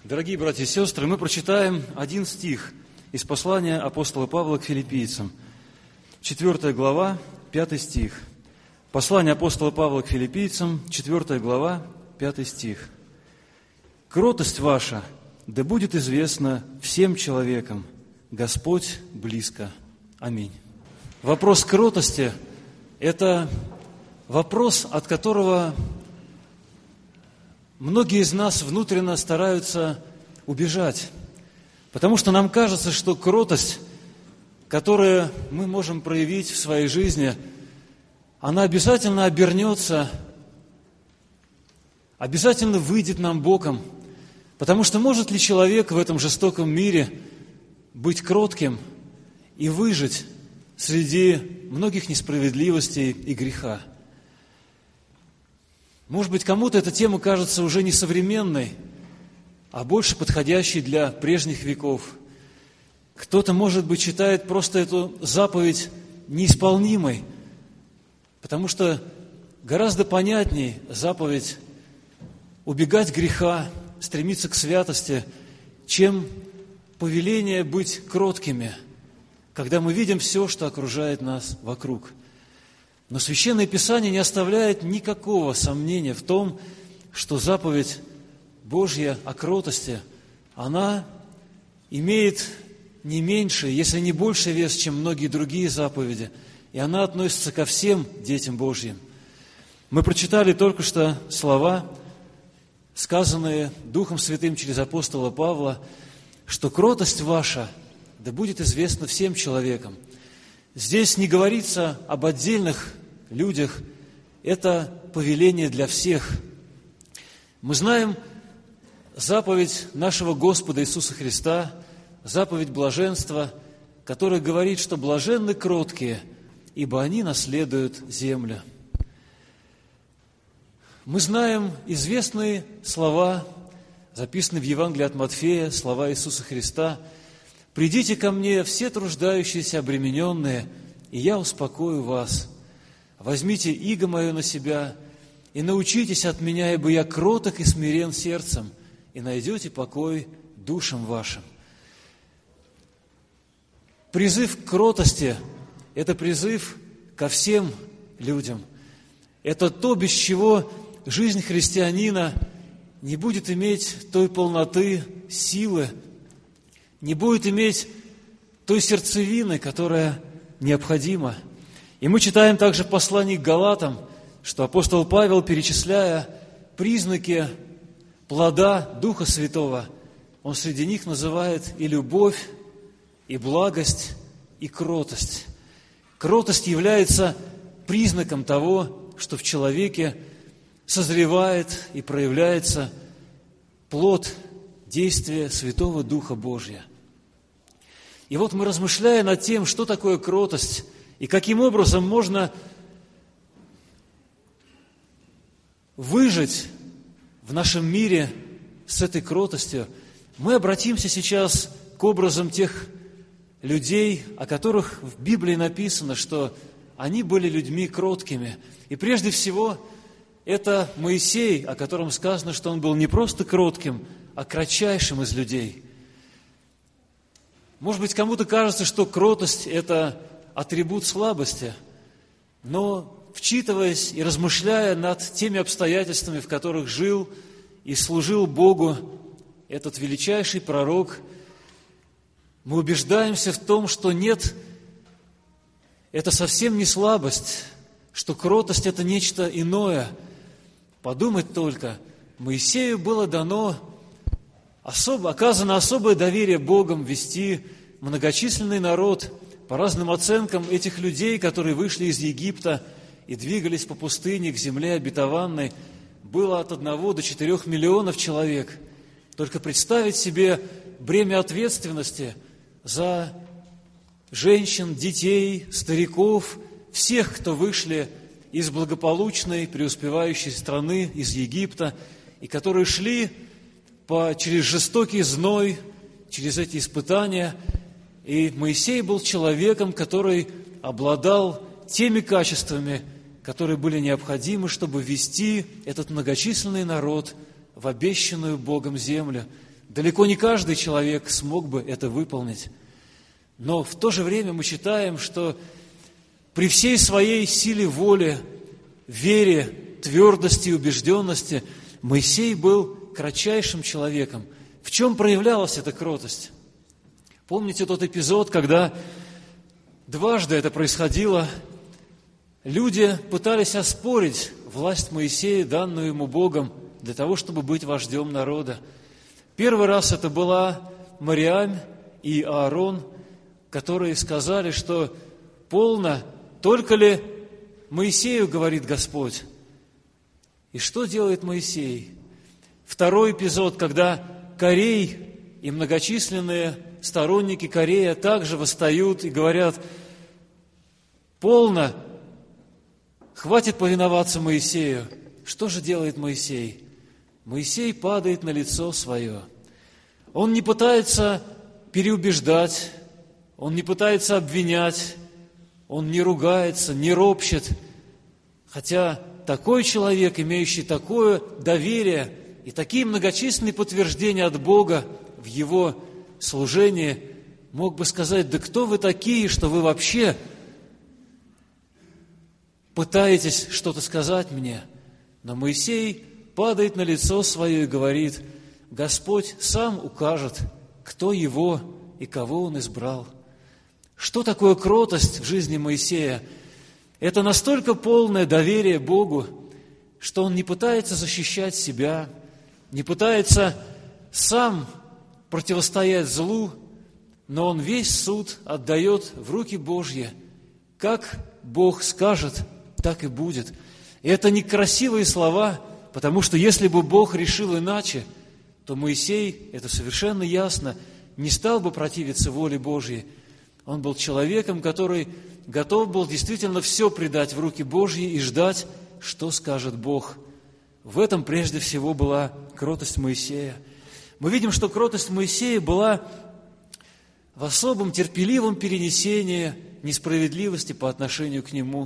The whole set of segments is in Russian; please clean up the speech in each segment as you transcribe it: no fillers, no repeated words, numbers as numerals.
Дорогие братья и сестры, мы прочитаем один стих из послания апостола Павла к филиппийцам. 4 глава, 5 стих. Послание апостола Павла к филиппийцам, 4 глава, 5 стих. «Кротость ваша да будет известна всем человекам, Господь близко. Аминь». Вопрос кротости – это вопрос, от которого многие из нас внутренне стараются убежать, потому что нам кажется, что кротость, которую мы можем проявить в своей жизни, она обязательно обернется, обязательно выйдет нам боком, потому что может ли человек в этом жестоком мире быть кротким и выжить среди многих несправедливостей и греха? Может быть, кому-то эта тема кажется уже не современной, а больше подходящей для прежних веков. Кто-то, может быть, считает просто эту заповедь неисполнимой, потому что гораздо понятней заповедь убегать греха, стремиться к святости, чем повеление быть кроткими, когда мы видим все, что окружает нас вокруг. Но Священное Писание не оставляет никакого сомнения в том, что заповедь Божья о кротости, она имеет не меньше, если не больше вес, чем многие другие заповеди, и она относится ко всем детям Божьим. Мы прочитали только что слова, сказанные Духом Святым через апостола Павла, что кротость ваша да будет известна всем человекам. Здесь не говорится об отдельных людях, это повеление для всех. Мы знаем заповедь нашего Господа Иисуса Христа, заповедь блаженства, которая говорит, что блаженны кроткие, ибо они наследуют землю. Мы знаем известные слова, записанные в Евангелии от Матфея, слова Иисуса Христа: «Придите ко мне, все труждающиеся, обремененные, и я успокою вас. Возьмите иго мое на себя и научитесь от меня, ибо я кроток и смирен сердцем, и найдете покой душам вашим». Призыв к кротости – это призыв ко всем людям. Это то, без чего жизнь христианина не будет иметь той полноты, силы, не будет иметь той сердцевины, которая необходима. И мы читаем также в послании к Галатам, что апостол Павел, перечисляя признаки плода Духа Святого, он среди них называет и любовь, и благость, и кротость. Кротость является признаком того, что в человеке созревает и проявляется плод действия Святого Духа Божия. И вот мы, размышляя над тем, что такое кротость, и каким образом можно выжить в нашем мире с этой кротостью, мы обратимся сейчас к образам тех людей, о которых в Библии написано, что они были людьми кроткими. И прежде всего, это Моисей, о котором сказано, что он был не просто кротким, а кратчайшим из людей. Может быть, кому-то кажется, что кротость – это атрибут слабости, но, вчитываясь и размышляя над теми обстоятельствами, в которых жил и служил Богу этот величайший пророк, мы убеждаемся в том, что нет, это совсем не слабость, что кротость – это нечто иное. Подумать только, Моисею было дано оказано особое доверие Богом вести многочисленный народ. По разным оценкам, этих людей, которые вышли из Египта и двигались по пустыне к земле обетованной, было от 1 до 4 миллионов человек. Только представить себе бремя ответственности за женщин, детей, стариков, всех, кто вышли из благополучной, преуспевающей страны, из Египта, и которые шли через жестокий зной, через эти испытания. И Моисей был человеком, который обладал теми качествами, которые были необходимы, чтобы ввести этот многочисленный народ в обещанную Богом землю. Далеко не каждый человек смог бы это выполнить. Но в то же время мы читаем, что при всей своей силе воли, вере, твердости и убежденности Моисей был кратчайшим человеком. В чем проявлялась эта кротость? Помните тот эпизод, когда дважды это происходило? Люди пытались оспорить власть Моисея, данную ему Богом, для того, чтобы быть вождем народа. Первый раз это была Мариам и Аарон, которые сказали, что полно, только ли Моисею говорит Господь. И что делает Моисей? Второй эпизод, когда Корей и многочисленные сторонники Корея также восстают и говорят: полно, хватит повиноваться Моисею. Что же делает Моисей? Моисей падает на лицо свое. Он не пытается переубеждать, он не пытается обвинять, он не ругается, не ропщет. Хотя такой человек, имеющий такое доверие и такие многочисленные подтверждения от Бога в его служении, мог бы сказать: да кто вы такие, что вы вообще пытаетесь что-то сказать мне? Но Моисей падает на лицо свое и говорит: Господь сам укажет, кто его и кого он избрал. Что такое кротость в жизни Моисея? Это настолько полное доверие Богу, что он не пытается защищать себя, не пытается сам противостоять злу, но он весь суд отдает в руки Божьи. Как Бог скажет, так и будет. И это не красивые слова, потому что если бы Бог решил иначе, то Моисей, это совершенно ясно, не стал бы противиться воле Божьей. Он был человеком, который готов был действительно все предать в руки Божьи и ждать, что скажет Бог. В этом прежде всего была кротость Моисея. Мы видим, что кротость Моисея была в особом терпеливом перенесении несправедливости по отношению к нему.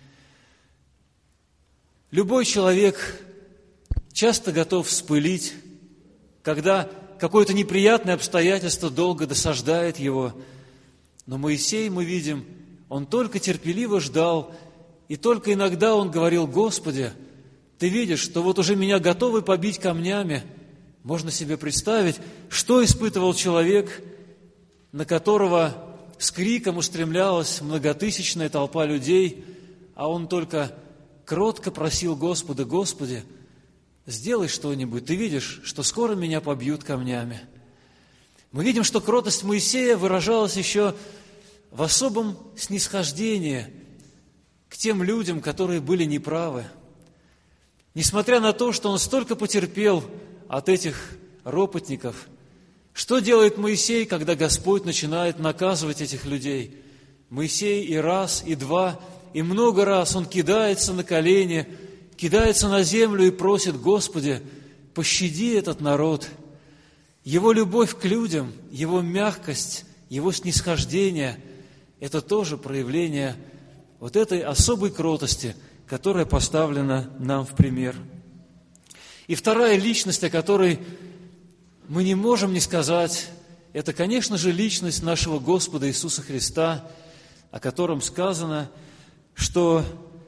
Любой человек часто готов вспылить, когда какое-то неприятное обстоятельство долго досаждает его. Но Моисей, мы видим, он только терпеливо ждал, и только иногда он говорил: Господи, Ты видишь, что вот уже меня готовы побить камнями. Можно себе представить, что испытывал человек, на которого с криком устремлялась многотысячная толпа людей, а он только кротко просил Господа: Господи, сделай что-нибудь, Ты видишь, что скоро меня побьют камнями. Мы видим, что кротость Моисея выражалась еще в особом снисхождении к тем людям, которые были неправы. Несмотря на то, что он столько потерпел от этих ропотников, что делает Моисей, когда Господь начинает наказывать этих людей? Моисей и раз, и два, и много раз он кидается на колени, кидается на землю и просит: Господи, пощади этот народ. Его любовь к людям, его мягкость, его снисхождение – это тоже проявление вот этой особой кротости, которая поставлена нам в пример. И вторая личность, о которой мы не можем не сказать, это, конечно же, личность нашего Господа Иисуса Христа, о котором сказано, что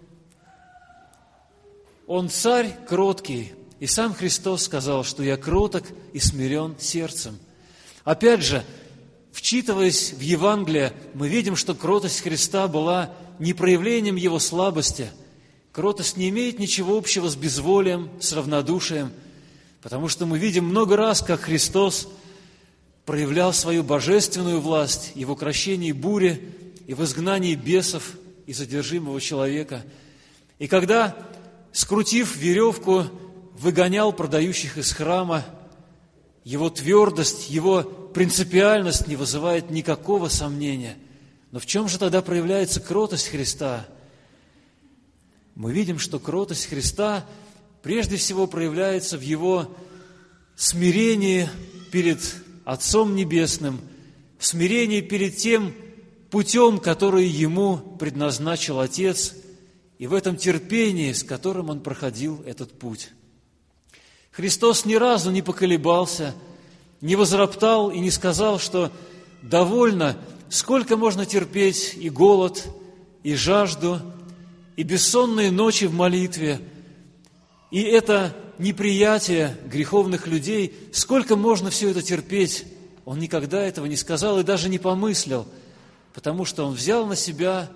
Он царь кроткий, и сам Христос сказал, что «Я кроток и смирен сердцем». Опять же, вчитываясь в Евангелие, мы видим, что кротость Христа была не проявлением Его слабости. Кротость не имеет ничего общего с безволием, с равнодушием, потому что мы видим много раз, как Христос проявлял свою божественную власть и в укрощении бури, и в изгнании бесов из одержимого человека. И когда, скрутив веревку, выгонял продающих из храма, Его твердость, Его принципиальность не вызывает никакого сомнения. Но в чем же тогда проявляется кротость Христа? Мы видим, что кротость Христа прежде всего проявляется в Его смирении перед Отцом Небесным, в смирении перед тем путем, который Ему предназначил Отец, и в этом терпении, с которым Он проходил этот путь. Христос ни разу не поколебался, не возроптал и не сказал, что довольно, сколько можно терпеть и голод, и жажду, и бессонные ночи в молитве, и это неприятие греховных людей, сколько можно все это терпеть. Он никогда этого не сказал и даже не помыслил, потому что он взял на себя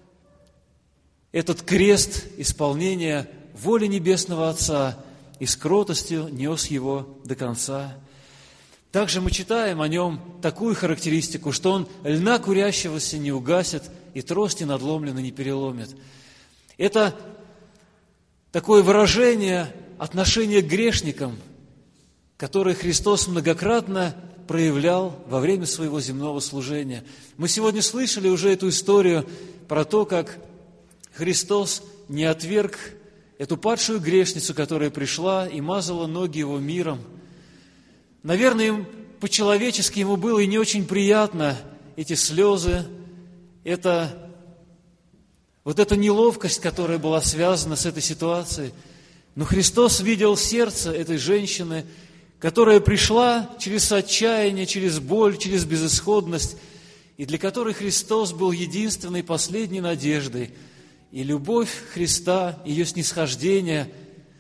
этот крест исполнения воли Небесного Отца и с кротостью нес его до конца. Также мы читаем о нем такую характеристику, что он льна курящегося не угасит и трости надломленной не переломит. Это такое выражение отношения к грешникам, которое Христос многократно проявлял во время своего земного служения. Мы сегодня слышали уже эту историю про то, как Христос не отверг эту падшую грешницу, которая пришла и мазала ноги его миром. Наверное, по-человечески ему было и не очень приятно эти слезы, эта неловкость, которая была связана с этой ситуацией. Но Христос видел сердце этой женщины, которая пришла через отчаяние, через боль, через безысходность, и для которой Христос был единственной последней надеждой. И любовь Христа, Его снисхождение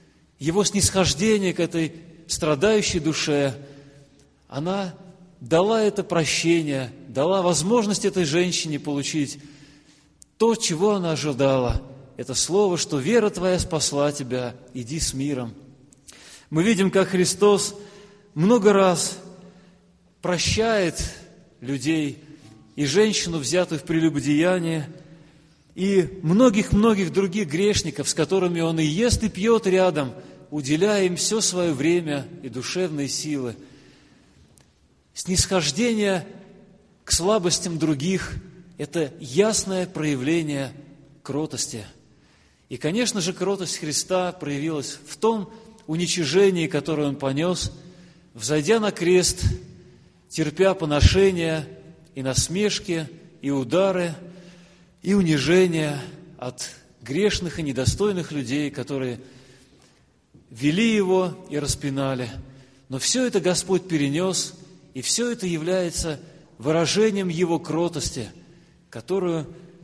к этой страдающей душе, она дала это прощение, дала возможность этой женщине получить то, чего она ожидала. Это слово, что вера твоя спасла тебя, иди с миром. Мы видим, как Христос много раз прощает людей, и женщину, взятую в прелюбодеяние, и многих-многих других грешников, с которыми Он и ест, и пьет рядом, уделяя им все свое время и душевные силы. Снисхождение к слабостям других – это ясное проявление кротости. И, конечно же, кротость Христа проявилась в том уничижении, которое Он понес, взойдя на крест, терпя поношения и насмешки, и удары, и унижения от грешных и недостойных людей, которые вели Его и распинали. Но все это Господь перенес, и все это является выражением Его кротости, которая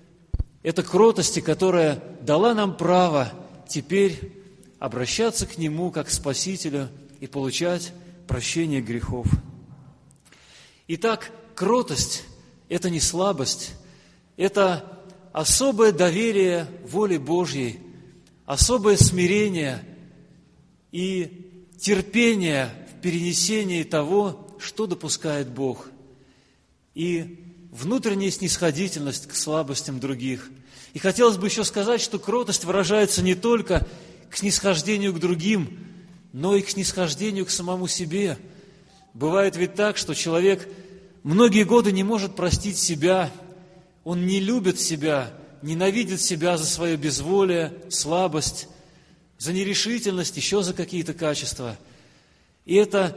дала нам право теперь обращаться к Нему как к Спасителю и получать прощение грехов. Итак, кротость – это не слабость, это особое доверие воле Божьей, особое смирение и терпение в перенесении того, что допускает Бог, и внутренняя снисходительность к слабостям других. И хотелось бы еще сказать, что кротость выражается не только к снисхождению к другим, но и к снисхождению к самому себе. Бывает ведь так, что человек многие годы не может простить себя, он не любит себя, ненавидит себя за свое безволие, слабость, за нерешительность, еще за какие-то качества. И этот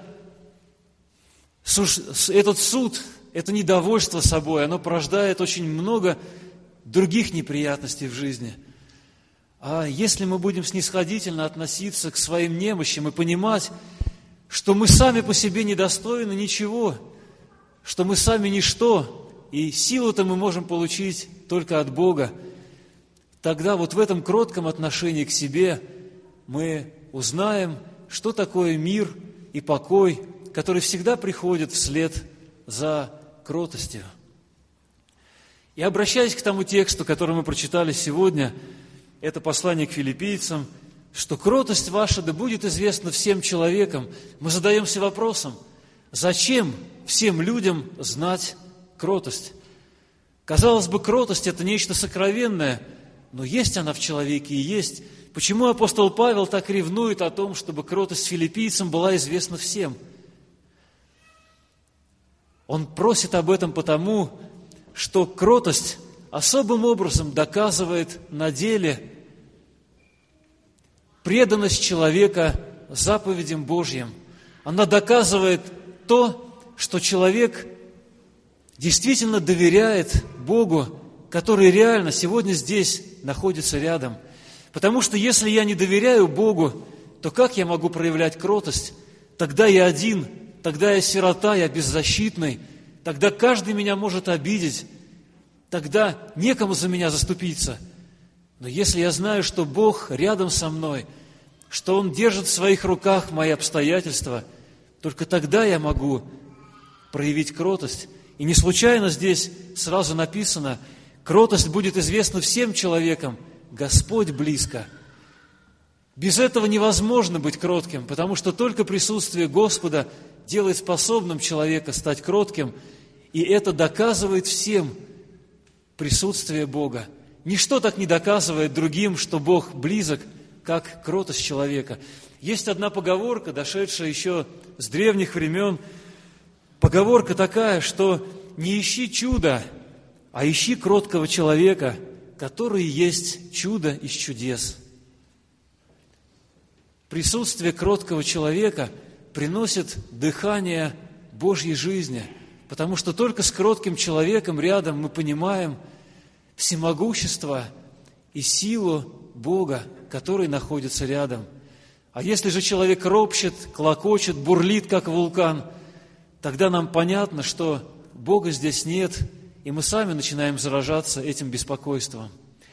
суд, это недовольство собой, оно порождает очень много других неприятностей в жизни. А если мы будем снисходительно относиться к своим немощам и понимать, что мы сами по себе недостойны ничего, что мы сами ничто, и силу-то мы можем получить только от Бога, тогда вот в этом кротком отношении к себе мы узнаем, что такое мир и покой, который всегда приходит вслед за кротостью. И обращаясь к тому тексту, который мы прочитали сегодня, это послание к филиппийцам, что кротость ваша да будет известна всем человекам, мы задаемся вопросом, зачем всем людям знать кротость? Казалось бы, кротость – это нечто сокровенное, но есть она в человеке и есть. Почему апостол Павел так ревнует о том, чтобы кротость филиппийцам была известна всем? Он просит об этом потому, что кротость особым образом доказывает на деле преданность человека заповедям Божьим. Она доказывает то, что человек действительно доверяет Богу, который реально сегодня здесь находится рядом. Потому что если я не доверяю Богу, то как я могу проявлять кротость? Тогда я один, тогда я сирота, я беззащитный, тогда каждый меня может обидеть, тогда некому за меня заступиться. Но если я знаю, что Бог рядом со мной, что Он держит в своих руках мои обстоятельства, только тогда я могу проявить кротость. И не случайно здесь сразу написано: кротость будет известна всем человекам, Господь близко. Без этого невозможно быть кротким, потому что только присутствие Господа делает способным человека стать кротким, и это доказывает всем присутствие Бога. Ничто так не доказывает другим, что Бог близок, как кротость человека. Есть одна поговорка, дошедшая еще с древних времен. Поговорка такая, что не ищи чуда, а ищи кроткого человека, который есть чудо из чудес. Присутствие кроткого человека приносит дыхание Божьей жизни, потому что только с кротким человеком рядом мы понимаем всемогущество и силу Бога, который находится рядом. А если же человек ропщет, клокочет, бурлит, как вулкан, тогда нам понятно, что Бога здесь нет, и мы сами начинаем заражаться этим беспокойством.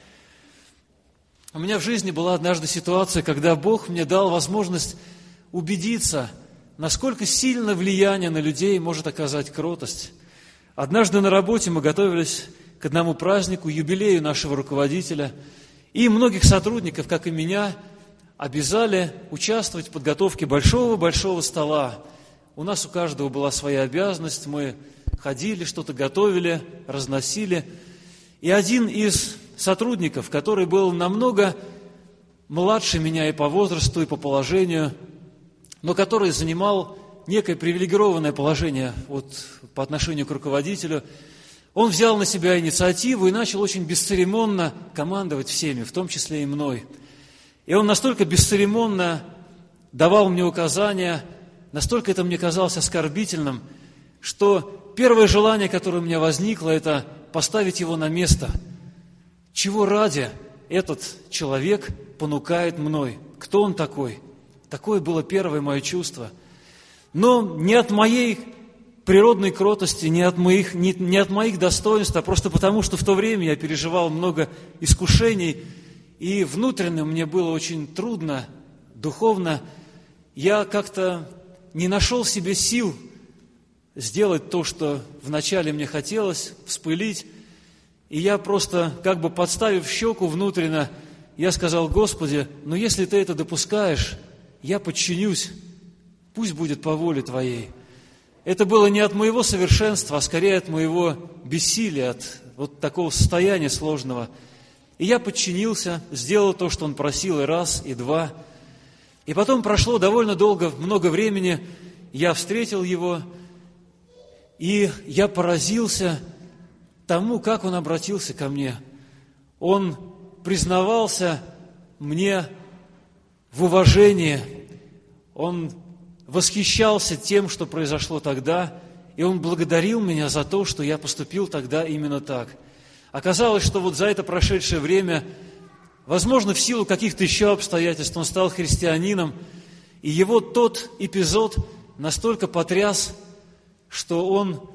У меня в жизни была однажды ситуация, когда Бог мне дал возможность убедиться, насколько сильно влияние на людей может оказать кротость. Однажды на работе мы готовились к одному празднику, юбилею нашего руководителя, и многих сотрудников, как и меня, обязали участвовать в подготовке большого-большого стола. У нас у каждого была своя обязанность, мы ходили, что-то готовили, разносили. И один из сотрудников, который был намного младше меня и по возрасту, и по положению, но который занимал некое привилегированное положение по отношению к руководителю, он взял на себя инициативу и начал очень бесцеремонно командовать всеми, в том числе и мной. И он настолько бесцеремонно давал мне указания, настолько это мне казалось оскорбительным, что первое желание, которое у меня возникло, это поставить его на место. Чего ради этот человек понукает мной? Кто он такой? Такое было первое мое чувство. Но не от моей природной кротости, не от моих достоинств, а просто потому, что в то время я переживал много искушений, и внутренне мне было очень трудно, духовно. Я как-то не нашел в себе сил сделать то, что вначале мне хотелось, вспылить. И я просто, как бы подставив щеку внутренно, я сказал: Господи, но если Ты это допускаешь, я подчинюсь, пусть будет по воле Твоей. Это было не от моего совершенства, а скорее от моего бессилия, от вот такого состояния сложного. И я подчинился, сделал то, что он просил, и раз, и два. И потом прошло довольно много времени, я встретил его, и я поразился тому, как он обратился ко мне. Он признавался мне в уважении, он восхищался тем, что произошло тогда, и он благодарил меня за то, что я поступил тогда именно так. Оказалось, что вот за это прошедшее время, возможно, в силу каких-то еще обстоятельств, он стал христианином, и его тот эпизод настолько потряс, что он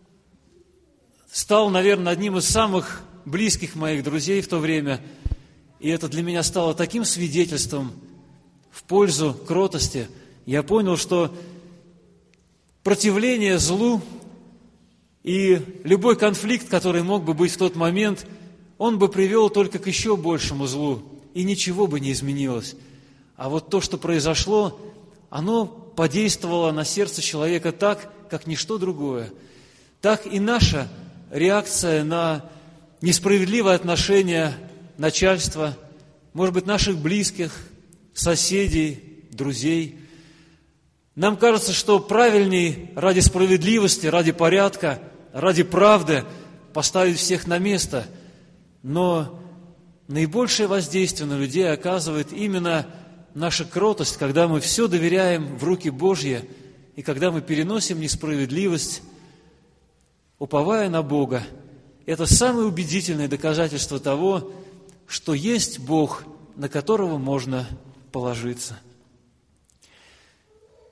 стал, наверное, одним из самых близких моих друзей в то время, и это для меня стало таким свидетельством в пользу кротости. Я понял, что противление злу и любой конфликт, который мог бы быть в тот момент, он бы привел только к еще большему злу, и ничего бы не изменилось. А вот то, что произошло, оно подействовало на сердце человека так, как ничто другое. Так и наша реакция на несправедливое отношение начальства, может быть, наших близких, соседей, друзей. Нам кажется, что правильней ради справедливости, ради порядка, ради правды поставить всех на место. Но наибольшее воздействие на людей оказывает именно наша кротость, когда мы все доверяем в руки Божьи, и когда мы переносим несправедливость, уповая на Бога. Это самое убедительное доказательство того, что есть Бог, на которого можно положиться.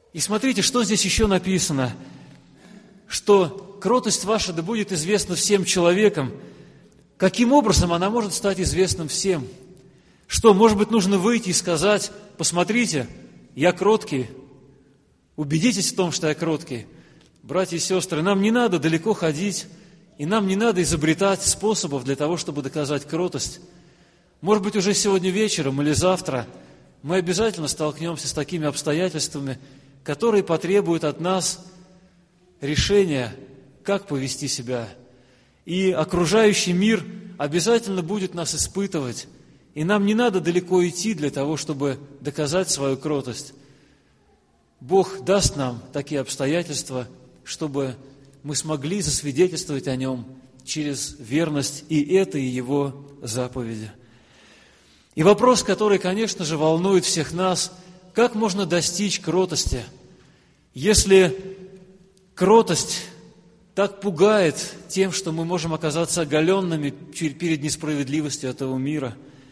И смотрите, что здесь еще написано, что кротость ваша да будет известна всем человекам. Каким образом она может стать известным всем? Что, может быть, нужно выйти и сказать: посмотрите, я кроткий, убедитесь в том, что я кроткий. Братья и сестры, нам не надо далеко ходить, и нам не надо изобретать способов для того, чтобы доказать кротость. Может быть, уже сегодня вечером или завтра мы обязательно столкнемся с такими обстоятельствами, которые потребуют от нас решения, как повести себя. И окружающий мир обязательно будет нас испытывать, и нам не надо далеко идти для того, чтобы доказать свою кротость. Бог даст нам такие обстоятельства, чтобы мы смогли засвидетельствовать о Нем через верность и этой Его заповеди. И вопрос, который, конечно же, волнует всех нас: как можно достичь кротости, если кротость так пугает тем, что мы можем оказаться оголенными перед несправедливостью этого мира?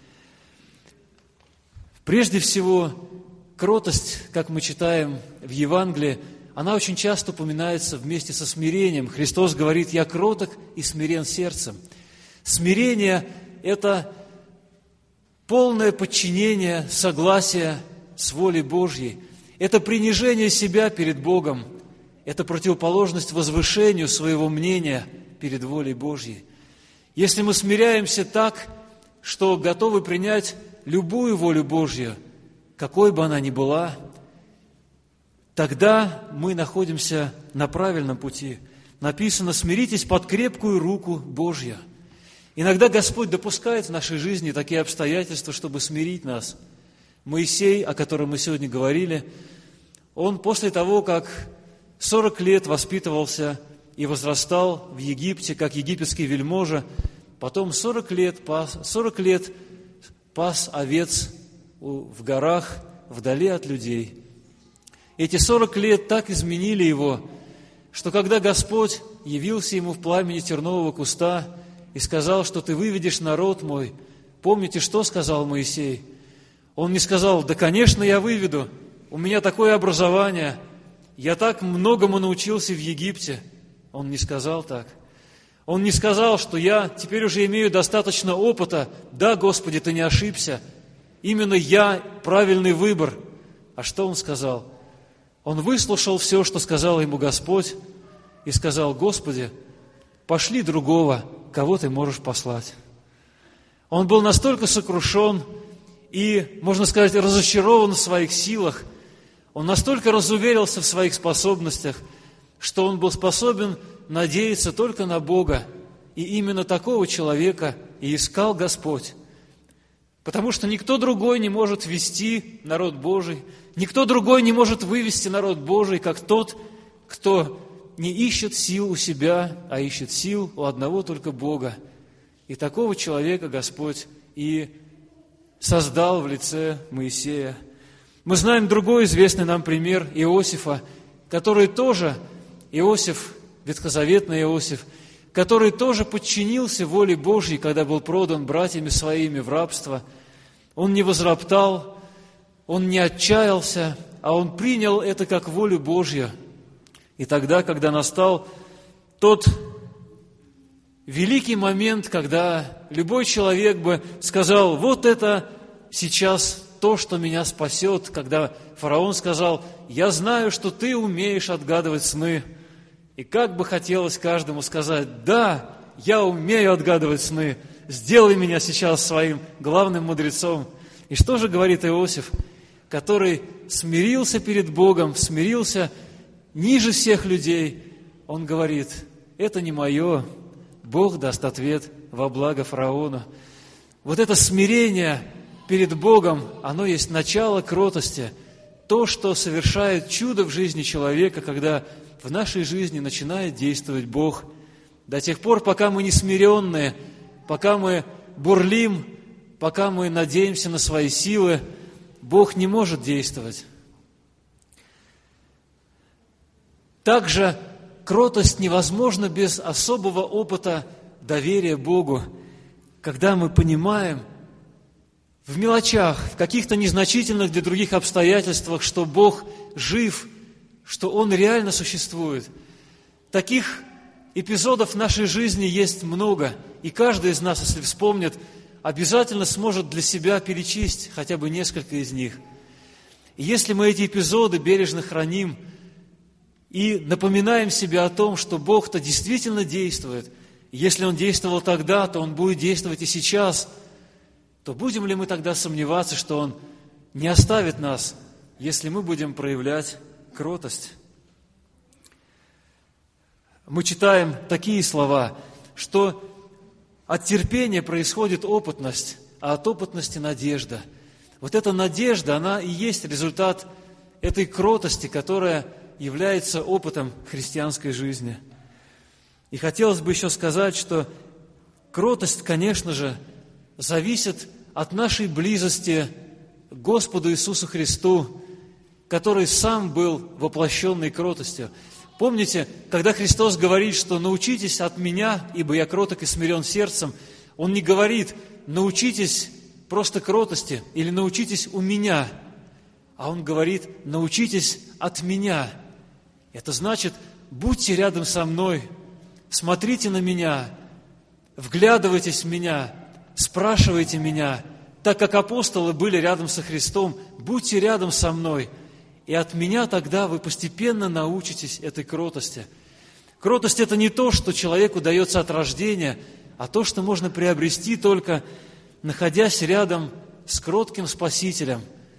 Прежде всего, кротость, как мы читаем в Евангелии, она очень часто упоминается вместе со смирением. Христос говорит: «Я кроток и смирен сердцем». Смирение – это полное подчинение, согласие с волей Божьей. Это принижение себя перед Богом. Это противоположность возвышению своего мнения перед волей Божьей. Если мы смиряемся так, что готовы принять любую волю Божью, какой бы она ни была, тогда мы находимся на правильном пути. Написано: «Смиритесь под крепкую руку Божью». Иногда Господь допускает в нашей жизни такие обстоятельства, чтобы смирить нас. Моисей, о котором мы сегодня говорили, он после того, как 40 лет воспитывался и возрастал в Египте, как египетский вельможа, потом 40 лет пас овец в горах, вдали от людей. Эти 40 лет так изменили его, что когда Господь явился ему в пламени тернового куста и сказал, что ты выведешь народ мой, помните, что сказал Моисей? Он не сказал: да, конечно, я выведу, у меня такое образование, я так многому научился в Египте. Он не сказал так. Он не сказал, что я теперь уже имею достаточно опыта. Да, Господи, ты не ошибся. Именно я правильный выбор. А что он сказал? Он выслушал все, что сказал ему Господь, и сказал: Господи, пошли другого, кого ты можешь послать. Он был настолько сокрушен и, можно сказать, разочарован в своих силах, он настолько разуверился в своих способностях, что он был способен надеяться только на Бога. И именно такого человека и искал Господь. Потому что никто другой не может вести народ Божий, никто другой не может вывести народ Божий, как тот, кто не ищет сил у себя, а ищет сил у одного только Бога. И такого человека Господь и создал в лице Моисея. Мы знаем другой известный нам пример Иосифа, который тоже, Иосиф, ветхозаветный Иосиф, который тоже подчинился воле Божьей, когда был продан братьями своими в рабство. Он не возроптал, он не отчаялся, а он принял это как волю Божью. И тогда, когда настал тот великий момент, когда любой человек бы сказал: вот это сейчас то, что меня спасет, когда фараон сказал: я знаю, что ты умеешь отгадывать сны. И как бы хотелось каждому сказать: да, я умею отгадывать сны, сделай меня сейчас своим главным мудрецом. И что же говорит Иосиф, который смирился перед Богом, смирился ниже всех людей? Он говорит: это не мое, Бог даст ответ во благо фараону. Вот это смирение перед Богом, оно есть начало кротости, то, что совершает чудо в жизни человека, когда в нашей жизни начинает действовать Бог. До тех пор, пока мы не смиренные, пока мы бурлим, пока мы надеемся на свои силы, Бог не может действовать. Также кротость невозможна без особого опыта доверия Богу, когда мы понимаем в мелочах, в каких-то незначительных для других обстоятельствах, что Бог жив, что Он реально существует. Таких эпизодов в нашей жизни есть много, и каждый из нас, если вспомнит, обязательно сможет для себя перечесть хотя бы несколько из них. И если мы эти эпизоды бережно храним и напоминаем себе о том, что Бог-то действительно действует, и если Он действовал тогда, то Он будет действовать и сейчас, то будем ли мы тогда сомневаться, что Он не оставит нас, если мы будем проявлять кротость? Мы читаем такие слова, что от терпения происходит опытность, а от опытности надежда. Вот эта надежда, она и есть результат этой кротости, которая является опытом христианской жизни. И хотелось бы еще сказать, что кротость, конечно же, зависит от нашей близости к Господу Иисусу Христу, который сам был воплощенной кротостью. Помните, когда Христос говорит, что «научитесь от Меня, ибо Я кроток и смирен сердцем», Он не говорит «научитесь просто кротости» или «научитесь у Меня», а Он говорит «научитесь от Меня». Это значит, будьте рядом со мной, смотрите на Меня, вглядывайтесь в Меня, спрашивайте Меня, так как апостолы были рядом со Христом, будьте рядом со мной, и от Меня тогда вы постепенно научитесь этой кротости. Кротость – это не то, что человеку дается от рождения, а то, что можно приобрести только находясь рядом с кротким Спасителем.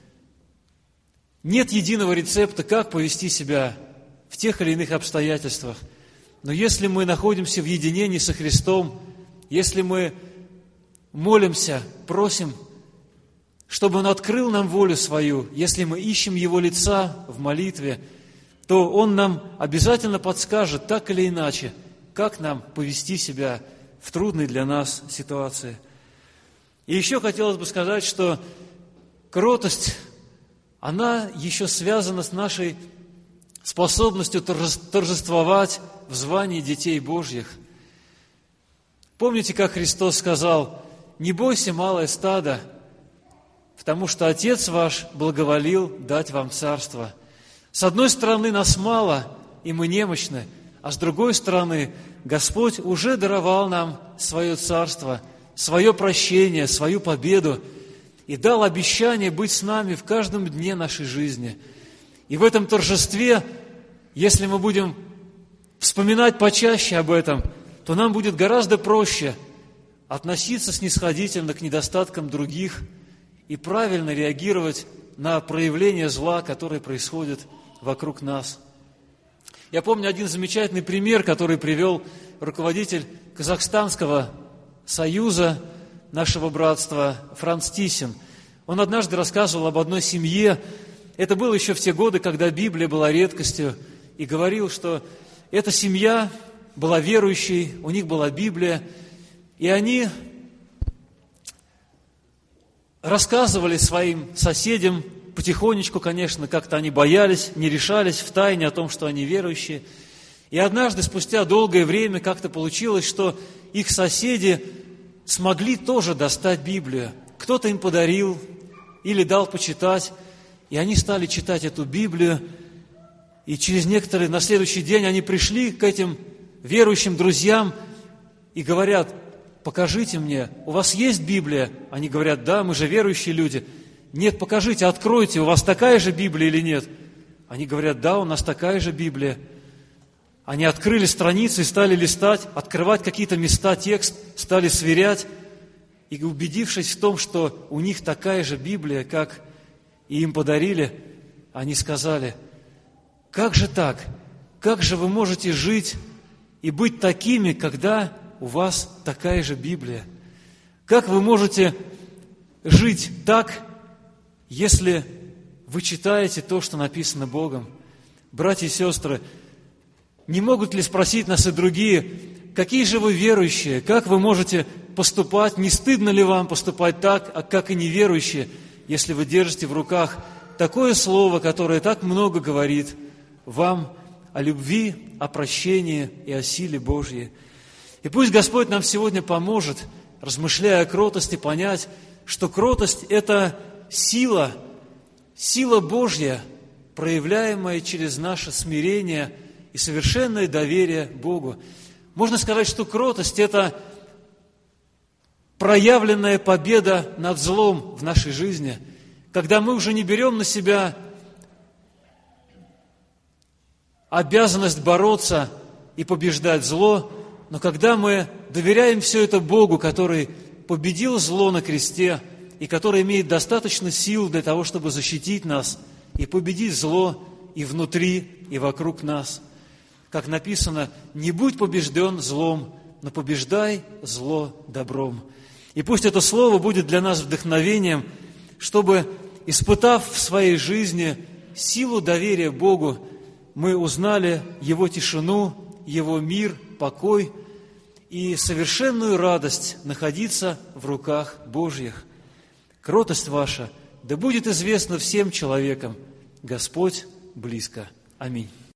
Нет единого рецепта, как повести себя в тех или иных обстоятельствах. Но если мы находимся в единении со Христом, если мы молимся, просим, чтобы Он открыл нам волю свою, если мы ищем Его лица в молитве, то Он нам обязательно подскажет так или иначе, как нам повести себя в трудной для нас ситуации. И еще хотелось бы сказать, что кротость, она еще связана с нашей способностью торжествовать в звании детей Божьих. Помните, как Христос сказал: «Не бойся, малое стадо, потому что Отец ваш благоволил дать вам царство». С одной стороны, нас мало, и мы немощны, а с другой стороны, Господь уже даровал нам свое царство, свое прощение, свою победу, и дал обещание быть с нами в каждом дне нашей жизни. И в этом торжестве, если мы будем вспоминать почаще об этом, то нам будет гораздо проще относиться снисходительно к недостаткам других и правильно реагировать на проявление зла, которое происходит вокруг нас. Я помню один замечательный пример, который привел руководитель Казахстанского союза нашего братства Франц Тисин. Он однажды рассказывал об одной семье. Это было еще в те годы, когда Библия была редкостью, и говорил, что эта семья была верующей, у них была Библия, и они рассказывали своим соседям, потихонечку, конечно, как-то они боялись, не решались втайне о том, что они верующие. И однажды, спустя долгое время, как-то получилось, что их соседи смогли тоже достать Библию. Кто-то им подарил или дал почитать, и они стали читать эту Библию. И на следующий день они пришли к этим верующим друзьям и говорят: покажите мне, у вас есть Библия? Они говорят: да, мы же верующие люди. Нет, покажите, откройте, у вас такая же Библия или нет? Они говорят: да, у нас такая же Библия. Они открыли страницы и стали листать, открывать какие-то места, текст, стали сверять. И убедившись в том, что у них такая же Библия, как и им подарили, они сказали: как же так? Как же вы можете жить и быть такими, когда у вас такая же Библия? Как вы можете жить так, если вы читаете то, что написано Богом? Братья и сестры, не могут ли спросить нас и другие: какие же вы верующие? Как вы можете поступать? Не стыдно ли вам поступать так, как и неверующие, если вы держите в руках такое слово, которое так много говорит вам о любви, о прощении и о силе Божьей? И пусть Господь нам сегодня поможет, размышляя о кротости, понять, что кротость – это сила Божья, проявляемое через наше смирение и совершенное доверие Богу. Можно сказать, что кротость – это проявленная победа над злом в нашей жизни, когда мы уже не берем на себя обязанность бороться и побеждать зло, но когда мы доверяем все это Богу, который победил зло на кресте и который имеет достаточно сил для того, чтобы защитить нас и победить зло и внутри, и вокруг нас. Как написано, «Не будь побежден злом, но побеждай зло добром». И пусть это слово будет для нас вдохновением, чтобы, испытав в своей жизни силу доверия Богу, мы узнали Его тишину, Его мир, покой и совершенную радость находиться в руках Божьих. Кротость ваша да будет известна всем человекам. Господь близко. Аминь.